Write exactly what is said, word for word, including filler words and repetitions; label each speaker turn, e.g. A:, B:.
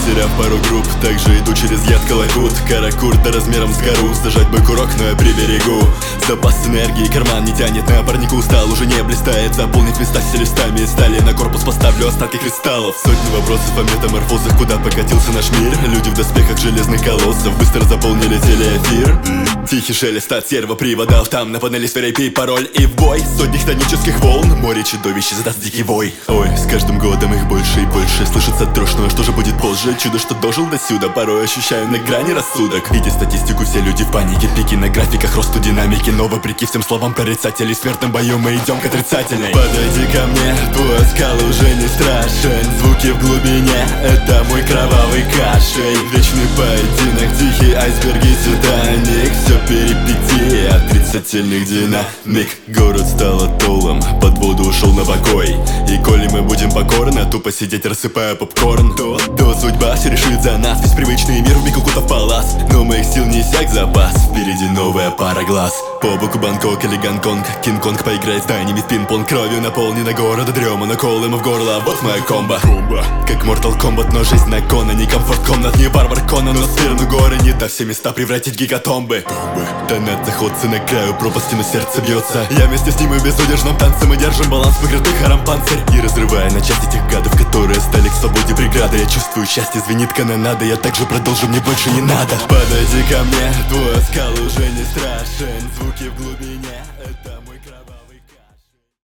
A: Потеряв пару групп, также иду через яд Калакут. Каракурта размером с гору, зажать бы курок, но я приберегу. Запас энергии, карман не тянет, на парнику устал, уже не блистает. Заполнить места все листами из стали, на корпус поставлю остатки кристаллов. Сотни вопросов о метаморфозах, куда покатился наш мир. Люди в доспехах железных колоссов быстро заполнили телеэфир. Тихий шелест от сервоприводов, там на панели сферой пей пароль и в бой. Сотни хтонических волн, море чудовищ задаст дикий вой. Ой, с каждым годом их больше и больше, слышится дрожь, но что же будет позже? Чудо, что дожил до сюда, порой ощущаю на грани рассудок. Видя статистику, все люди в панике, пики на графиках росту динамики. Но вопреки всем словам прорицателей, в смертном бою мы идем к отрицательной. Подойди ко мне, твой оскал уже не страшен. Звуки в глубине, это мой кровавый кашель. Вечный поединок, тихий айсберги, Титаник. Все перипетии отрицательных динамик. Город стал атоллом, под воду ушел на покой. И коли мы будем покорны, тупо сидеть рассыпая попкорн, То, то судьба все решит за нас. Весь привычный мир убил кукутов палас, но моих сил не иссяк запас. Впереди новая пара глаз. По боку Бангкок или Гонконг, Кинг-Конг поиграет с дайнями в пинг-понг. Кровью наполнена города дрема, накол ему в горло, вот моя комбо. Как Mortal Kombat, но жизнь на кона. Не комфорт комнат, не варвар Конан, но сферну горы не до все места превратить в гигатомбы. Донат заходцы на краю пропасти, но сердце бьется. Я вместе с ним и в безудержном танце мы держим баланс, покрытый харом панцирь. И разрывая на части тех гадов, которые стали к свободе преграды. Я чувствую счастье, звенит канонада, я также продолжу, мне больше не надо. Подойди ко мне, твой оскал уже не страшен. Звуки в глубине.